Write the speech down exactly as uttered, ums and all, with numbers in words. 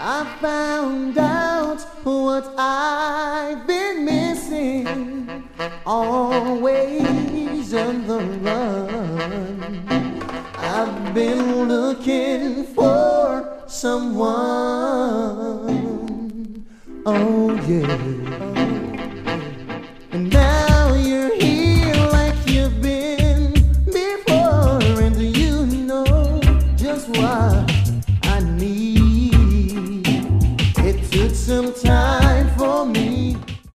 I found out what I've been missing, always on the run. I've been looking for someone, oh yeah.